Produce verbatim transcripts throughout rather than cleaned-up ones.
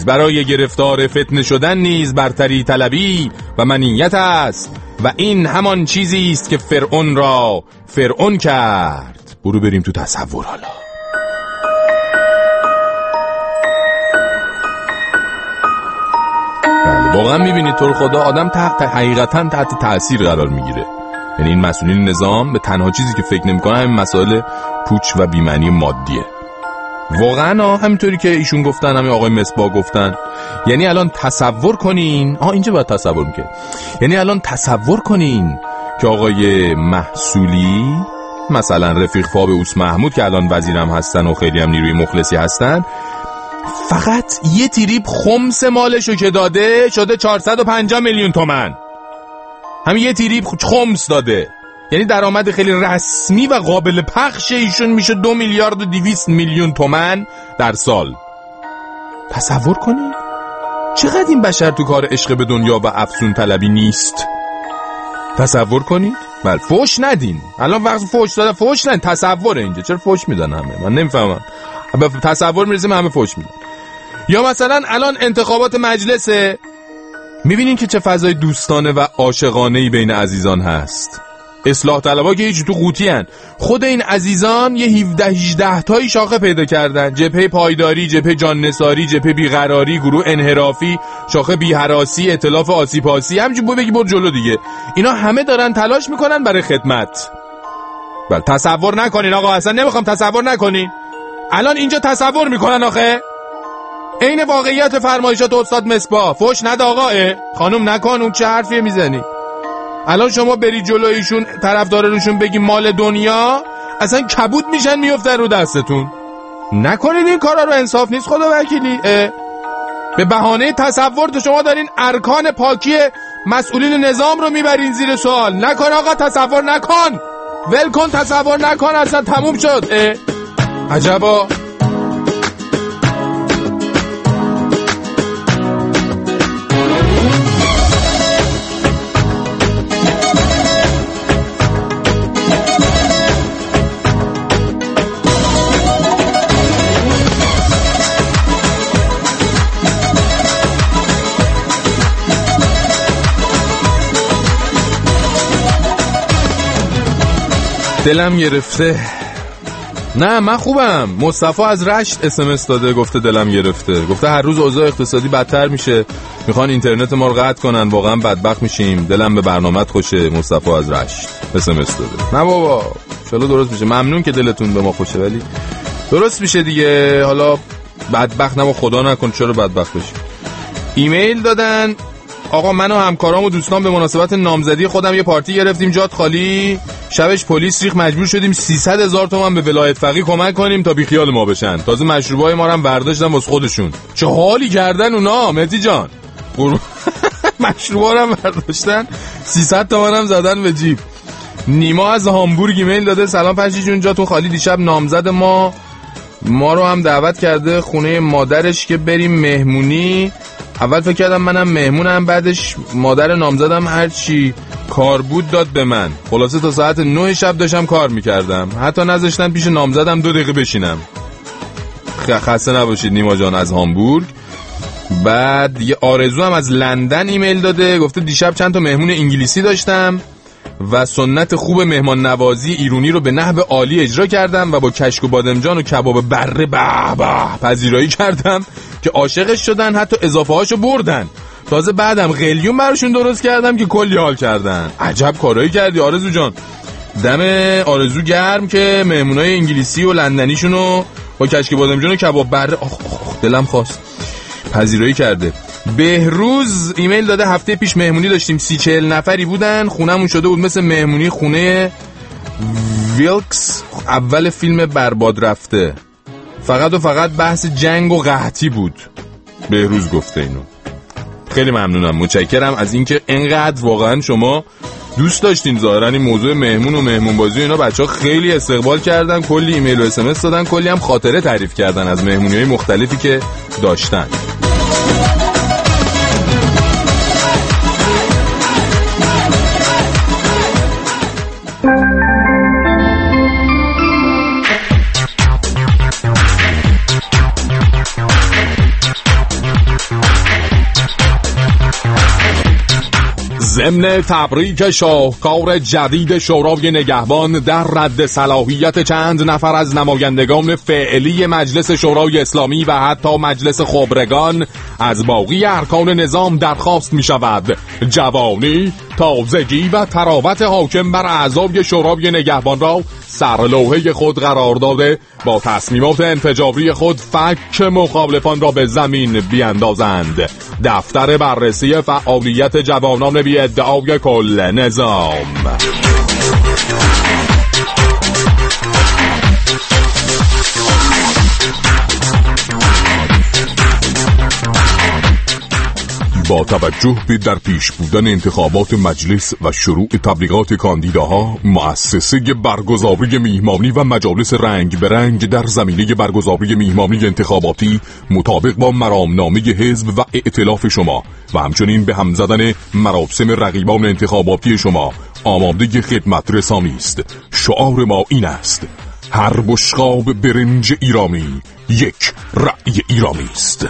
نیز، برای گرفتار فتنه شدن نیز برتری طلبی و منیت است و این همان چیزی است که فرعون را فرعون کرد. برو بریم تو تصور. حالا بله واقعا میبینید تو خدا آدم تحت حقیقتا تحت تأثیر قرار میگیره. یعنی این مسئولین نظام به تنها چیزی که فکر نمی‌کنن همین مسائل پوچ و بی‌معنی مادیه. واقعا همینطوری که ایشون گفتن، همین آقای مصباح گفتن. یعنی الان تصور کنین، آه اینجا باید تصور میکنه، یعنی الان تصور کنین که آقای محصولی مثلا رفیق فابئوس محمود که الان وزیرم هستن و خیلی هم نیروی مخلصی هستن، فقط یه تریپ خمس مالشو که داده شده چهارصد و پنجاه میلیون تومان. همین یه تریپ خمس داده، یعنی درآمد خیلی رسمی و قابل پخش ایشون میشه دو میلیارد و دویست میلیون تومان در سال. تصور کنید چقدر این بشر تو کار عشق به دنیا و افسون طلبی نیست. تصور کنید. بله فوش ندین، الان وقت فوش دادن، فوش ندین، تصوره اینجا. چرا فوش میدن همه؟ من نمیفهمم. به تصور میرسیم همه فوش میدن. یا مثلا الان انتخابات مجلسه، میبینین که چه فضای دوستانه و عاشقانه‌ای بین عزیزان هست. اصلاح طلبا که هیچ تو قوطی هن. خود این عزیزان یه هفده هجده تایی شاخه پیدا کردن. جبهه پایداری، جبهه جان نثاری، جبهه بیقراری، گروه انحرافی، شاخه بی‌هراسی، ائتلاف آسیپاسی، همینجوری بگی برو جلو دیگه. اینا همه دارن تلاش میکنن برای خدمت. بله تصور نکنین آقا، اصلا نمیخوام تصور نکنین. الان اینجا تصور میکنن آخه عین واقعیت فرمایشات استاد مصباح. فوش نده آقا. خانم نکن، اون چه حرفیه میزنی؟ الان شما بری جلویشون طرفدارانشون بگی مال دنیا، اصلا کبود میشن میافتن رو دستتون. نکنید این کارا رو، انصاف نیست خدا وکیلی. به بهانه تصور تو شما دارین ارکان پاکی مسئولین نظام رو میبرین زیر سوال. نکن آقا، تصور نکن، ول کن، تصور نکن، اصلا تموم شد. عجبا. دلم گرفته. نه من خوبم. مصطفی از رشت اس ام اس داده، گفته دلم گرفته. گفته هر روز اوضاع اقتصادی بدتر میشه، میخوان اینترنت ما رو قطع کنن، واقعا بدبخت میشیم، دلم به برنامه‌ت خوشه. مصطفی از رشت اس ام اس داده. نه بابا ان شاءالله درست میشه. ممنون که دلتون به ما خوشه، ولی درست میشه دیگه. حالا بدبخت نمو، خدا نکن چرا بدبخت بشیم. ایمیل دادن آقا من و همکارام و دوستان به مناسبت نامزدی خودم یه پارتی گرفتیم، جات خالی، شبش پلیس ریخ، مجبور شدیم سیصد هزار تومان به ولایت فقیه کمک کنیم تا بیخیال ما بشن. تازه مشروبای ما رو هم برداشتن واسه خودشون. چه حالی کردن اونا مهدی جان. مشروبا رو هم برداشتن، سیصد تومان هم زدن به جیب. نیما از هامبورگ ایمیل داده سلام پنجی جون، جاتون خالی، دیشب نامزد ما ما رو هم دعوت کرده خونه مادرش که بریم مهمونی. اول فکر کردم منم مهمونم، بعدش مادر نامزدم هرچی کار بود داد به من. خلاصه تا ساعت نه شب داشتم کار میکردم، حتی نذاشتن پیش نامزدم دو دقیقه بشینم. خسته نباشید نیما جان از هامبورگ. بعد یه آرزو هم از لندن ایمیل داده، گفته دیشب چند تا مهمون انگلیسی داشتم و سنت خوب مهمان نوازی ایرونی رو به نحو عالی اجرا کردم و با کشک و بادمجان و کباب بره به به پذیرایی کردم که عاشقش شدن، حتی اضافه هاشو بردن. تازه بعدم قلیون براشون درست کردم که کلی حال کردن. عجب کارایی کردی آرزو جان. دم آرزو گرم که مهمونای انگلیسی و لندنیشونو با کشک بادمجان و کباب بره آخ آخ دلم خواست پذیرایی کرده. بهروز ایمیل داده هفته پیش مهمونی داشتیم، سی چهل نفری بودن، خونمون شده بود مثل مهمونی خونه ویلکس اول فیلم برباد رفته، فقط و فقط بحث جنگ و قحطی بود. بهروز گفته اینو. خیلی ممنونم، متشکرم از اینکه اینقدر واقعا شما دوست داشتین. ظاهرا این موضوع مهمون و مهمون بازی اینا بچه‌ها خیلی استقبال کردن، کلی ایمیل و اس ام اس دادن، کلی هم خاطره تعریف کردن از مهمونی‌های مختلفی که داشتن. ضمن تبریک شاهکار جدید شورای نگهبان در رد صلاحیت چند نفر از نمایندگان فعلی مجلس شورای اسلامی و حتی مجلس خبرگان از باقی ارکان نظام درخواست می شود جوانی، تازگی و تراوت حاکم بر اعضای شورای نگهبان را سرلوحه خود قرار داده با تصمیمات انفجاری خود فک مخالفان را به زمین بیاندازند. دفتر بررسی فعالیت جوانان بی ادعای کل نظام. با توجه به در پیش بودن انتخابات مجلس و شروع تبلیغات کاندیداها، مؤسسه برگزاری میهمانی و مجالس رنگ به رنگ در زمینه برگزاری میهمانی انتخاباتی مطابق با مرامنامه حزب و ائتلاف شما و همچنین به هم زدن مراسم رقیبان انتخاباتی شما آماده خدمت رسانی است. شعار ما این است: هر بشقاب برنج ایرانی یک رأی ایرانی است.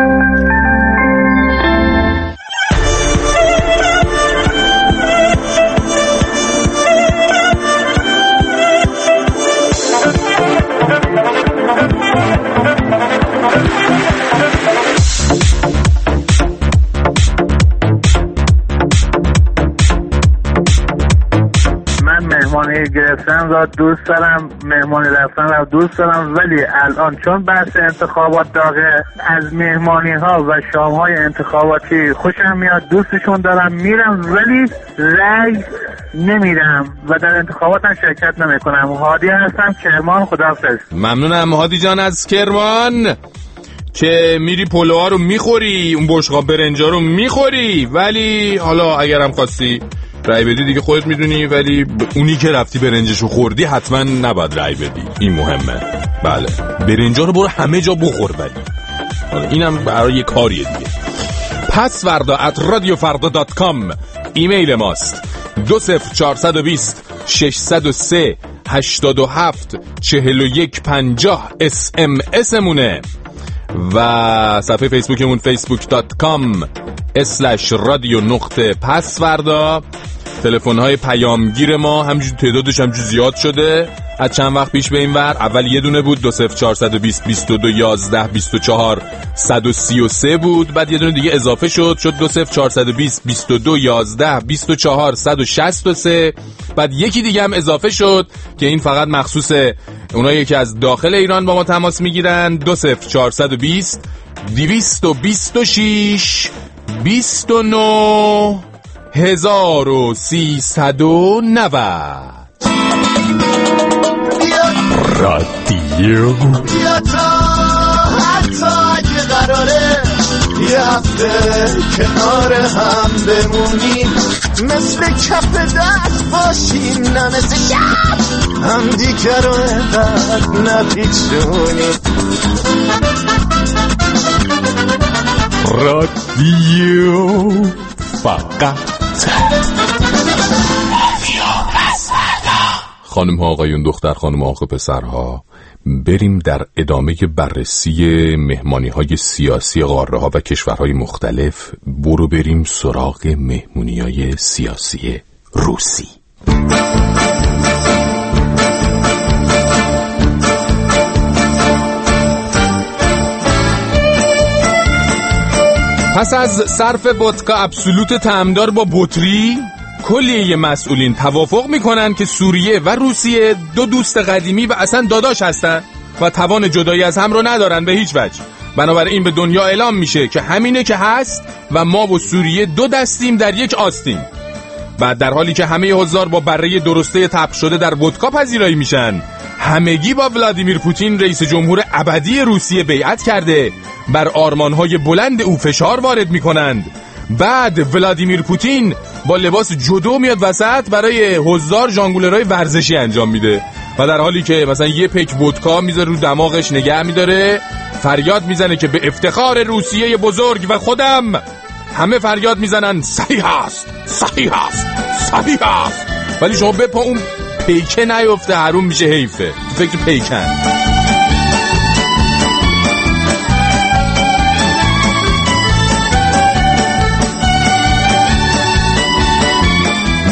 مهمانی گرفتن را دوست دارم، مهمانی رفتن را دوست دارم، ولی الان چون بحث انتخابات داغه، از مهمانی ها و شام های انتخاباتی خوشم میاد، دوستشون دارم، میرم ولی رأی نمیدم و در انتخابات هم شرکت نمیکنم. هادی هستم، کرمان. خداحافظ. ممنونم هادی جان از کرمان که میری پلوها رو میخوری، اون بشقاب برنجا رو میخوری، ولی حالا اگرم خواستی رای بدی دیگه خودت میدونی، ولی اونی که رفتی برنجشو خوردی حتما نباید رای بدی. این مهمه. بله، برنجا رو برو همه جا بخور، ولی اینم برای یه کاریه دیگه. پس فردا ات رادیو فردا دات کام ایمیل ماست. دو صفر چهارصد و بیست ششصد و سه هشتاد و هفت چهل و یک پنجاه اس ام اس مونه و صفحه فیسبوکمون فیسبوک دات کام اسلش رادیو نقطه پس فردا. تلفن های پیامگیر ما همجور تعدادش همجور زیاد شده از چند وقت پیش به این ور. اول یه دونه بود، دو صفر چهارصد و بیست بیست و دو یازده بیست و چهار صد و سی و سه بود، بعد یه دونه دیگه اضافه شد شد دو صفر چهارصد و بیست بیست و دو یازده بیست و چهار صد و شصت و سه، بعد یکی دیگه هم اضافه شد که این فقط مخصوص اونایی که از داخل ایران با ما تماس میگیرن. دو صفر چهارصد و بیست دویست و بیست و شش بیست و نه هزار و سیصد و نود. رادیو یا تا حتی اگه قراره یه هفته کنار هم بمونیم، مثل کف دست باشیم، نه مثل شب هم دیگه رو اینقدر نپیچونیم. رادیو فقط خانم ها آقایون، دختر خانم آقا پسرها، بریم در ادامه بررسی مهمانی های سیاسی قاره ها و کشورهای مختلف. برو بریم سراغ مهمونی های سیاسی روسی. پس از صرف ودکا ابسولوت طعمدار با بطری، کلیه مسئولین توافق میکنن که سوریه و روسیه دو دوست قدیمی و اصلا داداش هستن و توان جدایی از هم رو ندارن به هیچ وجه. بنابراین به دنیا اعلام میشه که همینه که هست و ما و سوریه دو دستیم در یک آستین. بعد در حالی که همه حضار با بره درسته تبخ شده در ودکا پذیرایی میشن، همگی با ولادیمیر پوتین رئیس جمهور ابدی روسیه بیعت کرده، بر آرمانهای بلند او فشار وارد میکنند. بعد ولادیمیر پوتین با لباس جودو میاد وسط برای حضار ژانگولرهای ورزشی انجام میده و در حالی که مثلا یه پک ودکا میذاره رو دماغش نگه میداره، فریاد میزنه که به افتخار روسیه بزرگ و خودم. همه فریاد میزنن صحیح است، صحیح است، صحیح است. ولی شما بپا اون پیکه نیفته، حروم میشه، حیفه. تو فکر پیکن.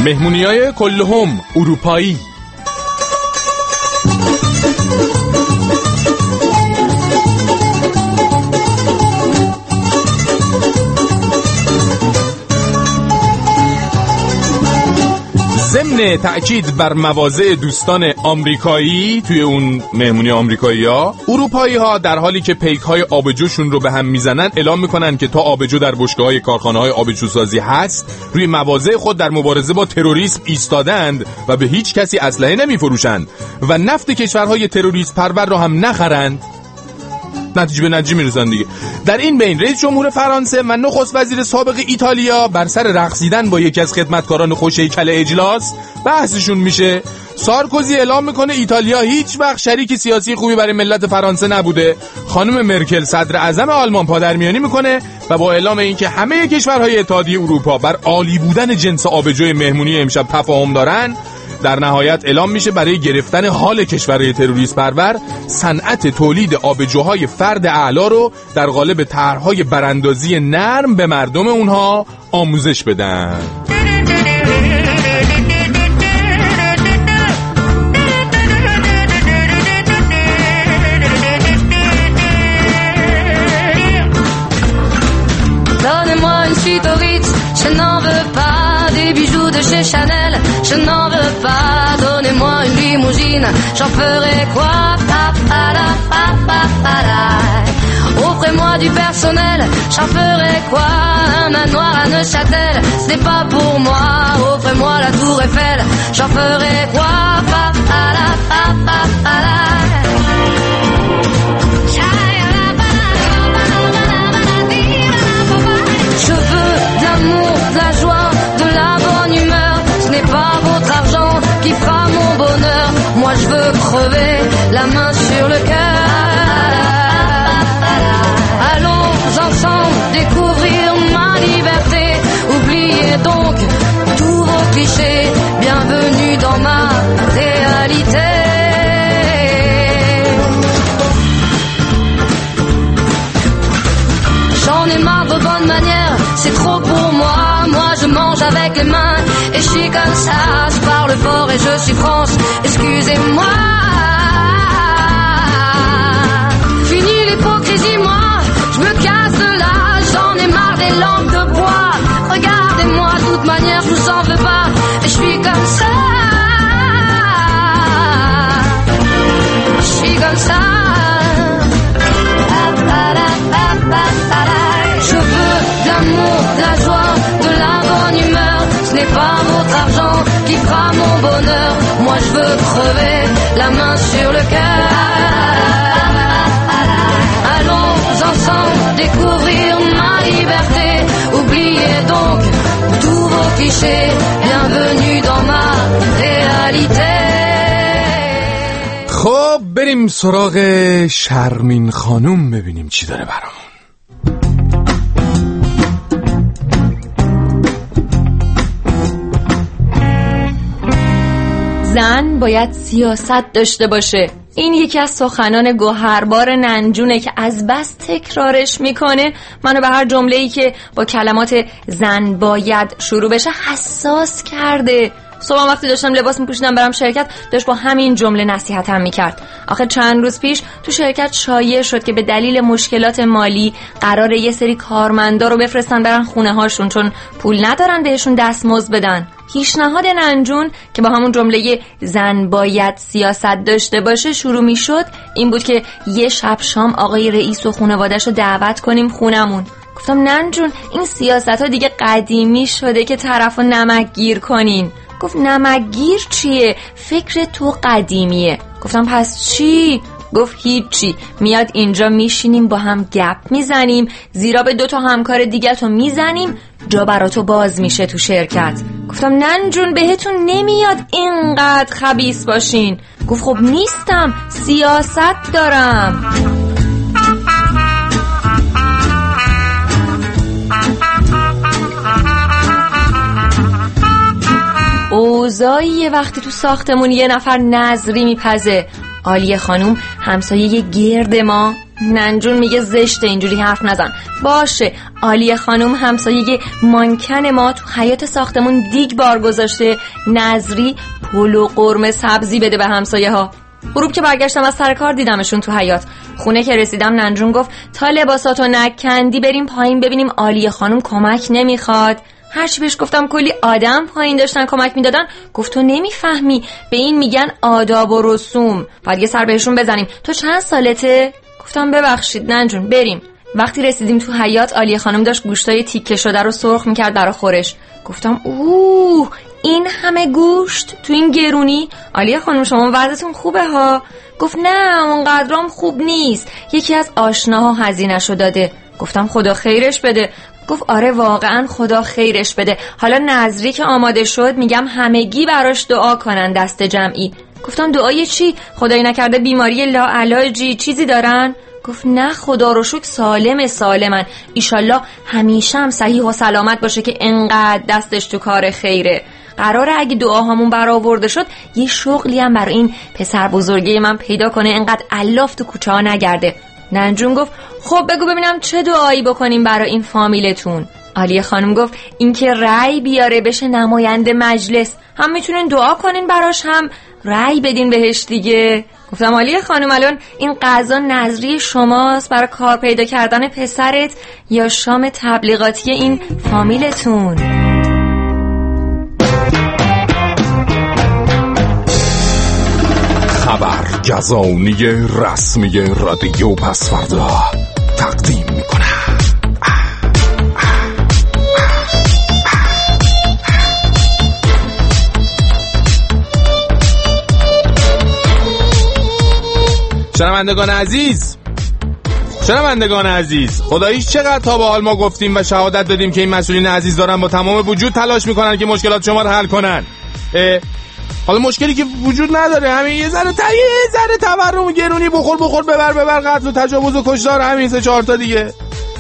مهمونیای کلهم اروپایی. ضمن تأکید بر مواضع دوستان آمریکایی توی اون مهمونی آمریکایی‌ها، اروپایی‌ها در حالی که پیک‌های آبجوشون رو به هم میزنن اعلام میکنن که تا آبجو در بشکه‌های کارخانه‌های آبجوسازی هست، روی مواضع خود در مبارزه با تروریسم ایستادند و به هیچ کسی اسلحه نمیفروشند و نفت کشورهای تروریست پرور رو هم نخرند. نتیجه به نتیجه میرسن دیگه. در این بین رئیس جمهور فرانسه و نخست وزیر سابق ایتالیا بر سر رقصیدن با یکی از خدمتکاران خوش‌هیکل اجلاس بحثشون میشه. سارکوزی اعلام میکنه ایتالیا هیچ وقت شریک سیاسی خوبی برای ملت فرانسه نبوده. خانم مرکل صدر اعظم آلمان پادرمیانی میکنه و با اعلام اینکه همه کشورهای اتحادیه اروپا بر عالی بودن جنس آبجوی مهمونی امشب تفاهم دارن، در نهایت اعلام میشه برای گرفتن حال کشورهای تروریست پرور صنعت تولید آبجوهای فرد اعلا رو در قالب طرح‌های براندازی نرم به مردم اونها آموزش بدن. Donnez-moi une suite au Ritz, je n'en veux pas des bijoux de chez Chanel, je n'en veux pas. Donnez-moi une limousine, j'en ferai quoi? Pa, pa, la, pa, pa, pa, la. Offrez-moi du personnel, j'en ferai quoi? Un manoir à Neuchâtel, ce n'est pas pour moi. Offrez-moi la tour Eiffel, j'en ferai quoi? Pa, pa, la, pa, pa, pa, la. Je veux de l'amour, de la joie, de la bonne humeur. Ce n'est pas votre argent qui fera mon bonheur. Moi je veux crever la main sur le cœur. Allons ensemble découvrir ma liberté. Oubliez donc tous vos clichés. Bienvenue dans ma réalité. J'en ai marre de bonnes manières, c'est trop pour moi. Moi je mange avec les mains et je suis comme ça. Je parle fort et je suis France, excusez-moi. Fini l'hypocrisie, moi je me casse de là. J'en ai marre des langues de bois. Regardez-moi, de toute manière je vous en veux pas. Et je suis comme ça. Je suis comme ça. Je veux de l'amour, de la joie, de la bonne humeur. Ce n'est pas votre argent qui fera mon bonheur. Moi je veux crever la main sur le cœur. Allons ensemble découvrir ma liberté. Oubliez donc tous vos clichés. Bienvenue dans ma réalité. خب بریم سراغ شرمین خانوم ببینیم چی داره برامون. زن باید سیاست داشته باشه. این یکی از سخنان گوهربار ننجونه که از بس تکرارش میکنه منو به هر جمله‌ای که با کلمات زن باید شروع بشه حساس کرده. صبح وقتی داشتم لباس میپوشیدم برام شرکت، داشت با همین جمله نصیحتم میکرد. آخه چند روز پیش تو شرکت شایع شد که به دلیل مشکلات مالی قراره یه سری کارمندا رو بفرستن برن خونه هاشون چون پول ندارن بهشون دستمزد بدن. پیشنهاد ننجون که با همون جمله زن باید سیاست داشته باشه شروع میشد این بود که یه شب شام آقای رئیس و خانواده‌اش رو دعوت کنیم خونمون. گفتم ننجون این سیاست ها دیگه قدیمی شده که طرفو نمک گیر کنین. گفت نمکگیر چیه؟ فکر تو قدیمیه. گفتم پس چی؟ گفت هیچی، میاد اینجا میشینیم با هم گپ میزنیم، زیرا به دو تا همکار دیگه تو میزنیم، جا براتو باز میشه تو شرکت. گفتم ننجون بهتون نمیاد اینقدر خبیث باشین. گفت خب نیستم، سیاست دارم. اوضاعی وقتی تو ساختمون یه نفر نظری میپزه. عالیه خانوم همسایه گرد ما ننجون میگه زشته اینجوری حرف نزن. باشه، عالیه خانم همسایه مانکن ما تو حیاط ساختمون دیگ بار گذاشته نظری پلو و قرمه سبزی بده به همسایه ها. غروب که برگشتم از سر کار دیدمشون تو حیاط. خونه که رسیدم ننجون گفت تا لباساتو نکندی بریم پایین ببینیم عالیه خانم کمک نمیخواد. هرچی بهش گفتم کلی آدم پایین داشتن کمک میدادن، گفت تو نمیفهمی، به این میگن آداب و رسوم، باید یه سر بهشون بزنیم. تو چند سالته؟ گفتم ببخشید ننجون بریم. وقتی رسیدیم تو حیاط عالیه خانم داشت گوشتای تیکه شده رو سرخ میکرد برا خورش. گفتم اوه این همه گوشت تو این گرونی؟ عالیه خانم شما وضعتون خوبه ها؟ گفت نه اونقدرام خوب نیست، یکی از آشناها هزینه‌شو داده. گفتم خدا خیرش بده. گفت آره واقعا خدا خیرش بده، حالا نظری که آماده شد میگم همگی براش دعا کنن دست جمعی. گفتم دعای چی؟ خدای نکرده بیماری لاعلاجی چیزی دارن؟ گفت نه خدا رو شکر سالم سالمن، ایشالله همیشه هم صحیح و سلامت باشه که انقدر دستش تو کار خیره. قراره اگه دعاهامون برآورده شد یه شغلی هم برای این پسر بزرگی من پیدا کنه انقدر الاف تو کوچه ها نگرده. ننجون گفت خب بگو ببینم چه دعایی بکنیم برای این فامیلتون. عالیه خانم گفت اینکه رأی بیاره بشه نماینده مجلس، هم میتونین دعا کنین براش هم رأی بدین بهش دیگه. گفتم عالیه خانم الان این قضا نظری شماست برای کار پیدا کردن پسرت یا شام تبلیغاتی این فامیلتون؟ خبر گزانی رسمی رادیو پسوردا تقدیم میکنه. شنوندگان عزیز شنوندگان عزیز خداییش چقدر تا به حال ما گفتیم و شهادت دادیم که این مسئولین عزیز دارن با تمام وجود تلاش میکنن که مشکلات شما رو حل کنن. حالا مشکلی که وجود نداره، همین یه ذره تا یه ذره تورم و گرونی بخور بخور ببر ببر قتل و تجاوز و کشتار، همین سه چهار تا دیگه.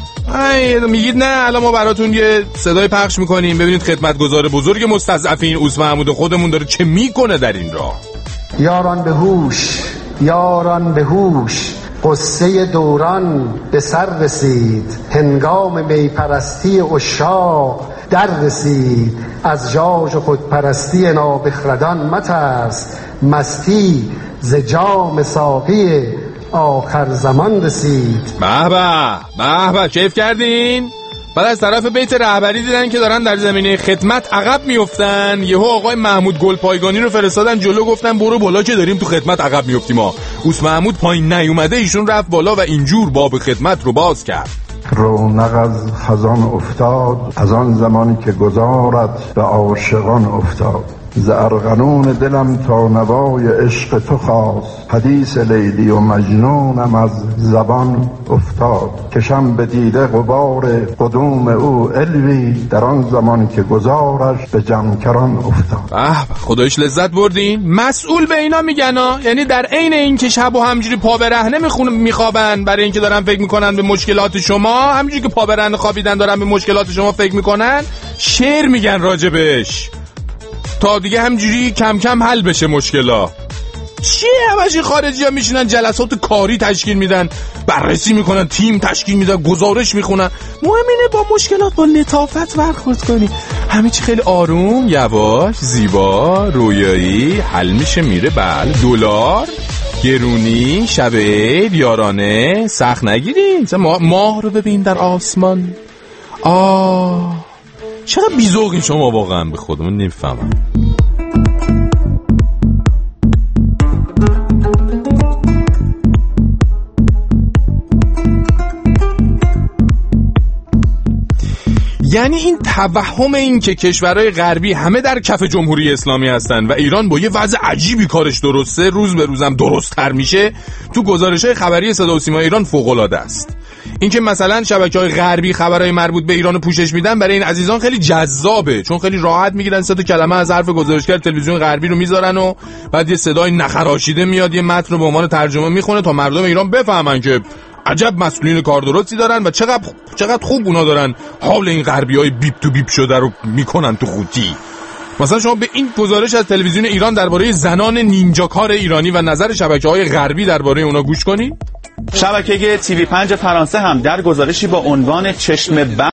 ای میگید نه الان ما براتون یه صدای پخش میکنیم ببینید خدمتگزار بزرگ مستضعفین اوس محمود خودمون داره چه میکنه در این راه. یاران به هوش، یاران به هوش، قصه دوران به سر رسید، هنگام میپرستی عشاق در رسید، از ژاژ و خودپرستی نابخردان مترس، مستی ز جام ساقی آخر زمان رسید. به به به به کیف کردین؟ بعد از طرف بیت رهبری دیدن که دارن در زمینه خدمت عقب میافتن، یهو آقای محمود گلپایگانی رو فرستادن جلو، گفتن برو بالا که داریم تو خدمت عقب میافتیم. ما اوس محمود پایین نیومده، ایشون رفت بالا و اینجور باب خدمت رو باز کرد. رونق از خزان افتاد، از آن زمانی که گذارت به عاشقان افتاد، ز ارغنون دلم تا نوای عشق تو خواست، حدیث لیلی و مجنونم از زبان افتاد، کشم به دیده غبار قدوم او علوی، در آن زمان که گذارش به جمکران افتاد. به خدایش لذت بردین؟ مسئول به اینا میگن ها، یعنی در عین این که شب و همجوری پا به رهنه میخونن میخوابن برای اینکه دارن فکر میکنن به مشکلات شما، همجوری که پا به رهنه خوابیدن دارن به مشکلات شما فکر میکنن، شعر میگن راجبش تا دیگه همجوری کم کم حل بشه مشکلا. چیه همش این خارجی ها میشینن جلسات کاری تشکیل میدن، بررسی میکنن، تیم تشکیل میدن، گزارش میخونن. مهم اینه با مشکلات با لطافت برخورد کنی، همه چی خیلی آروم یواش زیبا رویایی حل میشه میره. بله دلار گرونی شب عید یارانه سخت نگیرین. ماه, ماه رو ببین در آسمان. آه چقدر بیزوقین شما واقعا، به خودمون نمیفهمم. یعنی این توهم این که کشورهای غربی همه در کف جمهوری اسلامی هستن و ایران با یه وضع عجیبی کارش درسته، روز به روزم درست تر میشه، تو گزارش‌های خبری صدا و سیما ایران فوق‌العاده است. این که مثلا شبکه‌های غربی خبرهای مربوط به ایران رو پوشش میدن برای این عزیزان خیلی جذابه، چون خیلی راحت میگیرن سه تا کلمه از حرف گزارشگر تلویزیون غربی رو میذارن و بعد یه صدای نخراشیده میاد یه متن رو به عنوان ترجمه میخونه تا مردم ایران بفهمن که عجب مسئولین کار درستی دارن و چقدر چقدر خوب اونا دارن حال این غربیای بیپ تو بیپ شده رو میکنن تو خوتی. مثلا شما به این گزارش از تلویزیون ایران درباره زنان نینجاکار ایرانی و نظر شبکه‌های غربی درباره اونا گوش کنید. شبکه تیوی پنج فرانسه هم در گزارشی با عنوان چشم بند